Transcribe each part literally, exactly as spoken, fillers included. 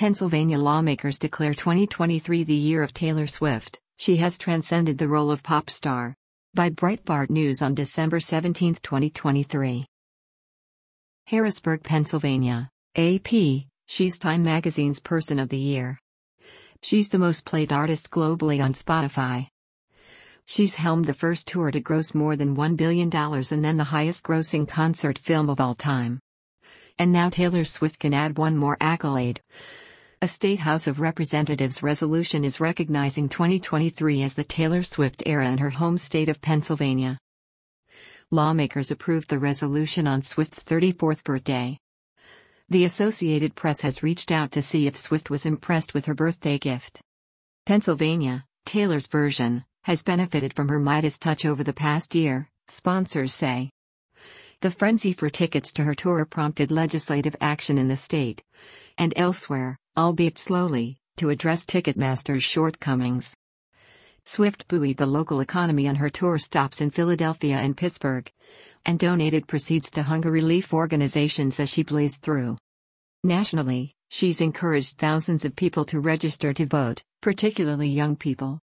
Pennsylvania lawmakers declare twenty twenty-three the year of Taylor Swift. She has transcended the role of pop star. By Breitbart News on December seventeenth, twenty twenty-three. Harrisburg, Pennsylvania. A P, she's Time Magazine's Person of the Year. She's the most played artist globally on Spotify. She's helmed the first tour to gross more than one billion dollars and then the highest grossing concert film of all time. And now Taylor Swift can add one more accolade. A state House of Representatives resolution is recognizing twenty twenty-three as the Taylor Swift era in her home state of Pennsylvania. Lawmakers approved the resolution on Swift's thirty-fourth birthday. The Associated Press has reached out to see if Swift was impressed with her birthday gift. Pennsylvania, Taylor's version, has benefited from her Midas touch over the past year, sponsors say. The frenzy for tickets to her tour prompted legislative action in the state and elsewhere, albeit slowly, to address Ticketmaster's shortcomings. Swift buoyed the local economy on her tour stops in Philadelphia and Pittsburgh, and donated proceeds to hunger relief organizations as she blazed through. Nationally, she's encouraged thousands of people to register to vote, particularly young people.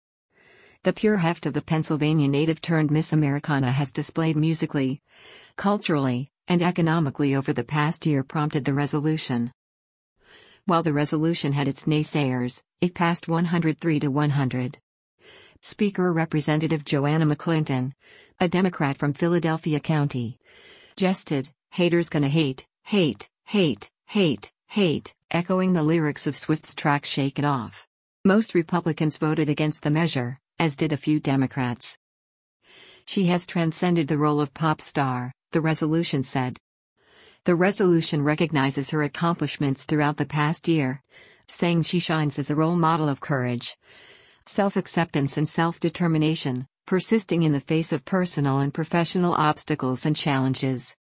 The pure heft of the Pennsylvania native turned Miss Americana has displayed musically, culturally, and economically over the past year prompted the resolution. While the resolution had its naysayers, it passed one hundred three to one hundred. Speaker Representative Joanna McClinton, a Democrat from Philadelphia County, jested, "Haters gonna hate, hate, hate, hate, hate," echoing the lyrics of Swift's track Shake It Off. Most Republicans voted against the measure, as did a few Democrats. She has transcended the role of pop star, the resolution said. The resolution recognizes her accomplishments throughout the past year, saying she shines as a role model of courage, self-acceptance and self-determination, persisting in the face of personal and professional obstacles and challenges.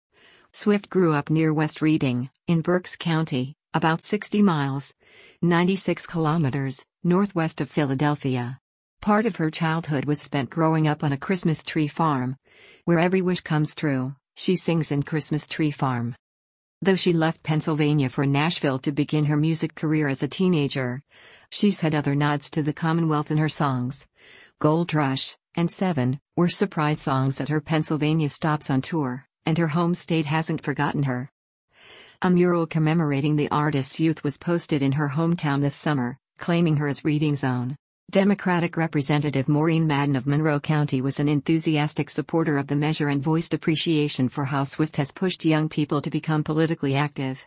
Swift grew up near West Reading, in Berks County, about sixty miles, ninety-six kilometers, northwest of Philadelphia. Part of her childhood was spent growing up on a Christmas tree farm, where every wish comes true, she sings in Christmas Tree Farm. Though she left Pennsylvania for Nashville to begin her music career as a teenager, she's had other nods to the Commonwealth in her songs. Gold Rush and Seven were surprise songs at her Pennsylvania stops on tour, and her home state hasn't forgotten her. A mural commemorating the artist's youth was posted in her hometown this summer, claiming her as Reading's own. Democratic Representative Maureen Madden of Monroe County was an enthusiastic supporter of the measure and voiced appreciation for how Swift has pushed young people to become politically active.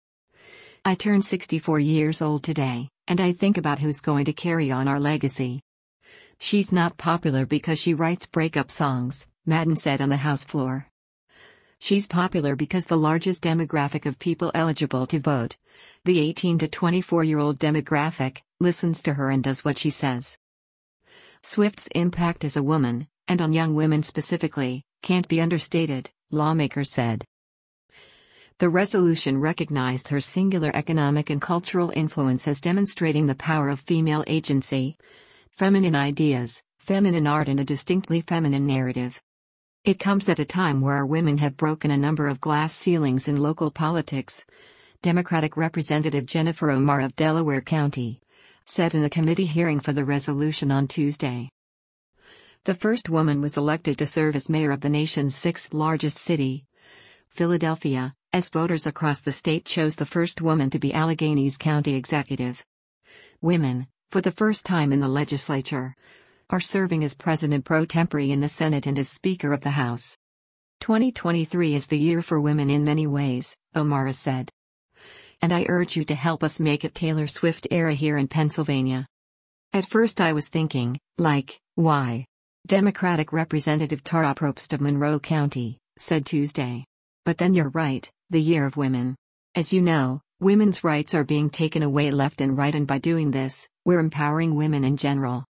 "I turned sixty-four years old today, and I think about who's going to carry on our legacy. She's not popular because she writes breakup songs," Madden said on the House floor. "She's popular because the largest demographic of people eligible to vote, the eighteen to twenty-four-year-old demographic, listens to her and does what she says." Swift's impact as a woman, and on young women specifically, can't be understated, lawmakers said. The resolution recognized her singular economic and cultural influence as demonstrating the power of female agency, feminine ideas, feminine art and a distinctly feminine narrative. It comes at a time where our women have broken a number of glass ceilings in local politics, Democratic Representative Jennifer Omar of Delaware County said in a committee hearing for the resolution on Tuesday. The first woman was elected to serve as mayor of the nation's sixth largest city, Philadelphia, as voters across the state chose the first woman to be Allegheny County executive. Women, for the first time in the legislature, are serving as president pro tempore in the Senate and as Speaker of the House. twenty twenty-three is the year for women in many ways, Omar said. And I urge you to help us make it Taylor Swift era here in Pennsylvania. At first I was thinking, like, why? Democratic Representative Tara Probst of Monroe County said Tuesday. But then you're right, the year of women. As you know, women's rights are being taken away left and right, and by doing this, we're empowering women in general.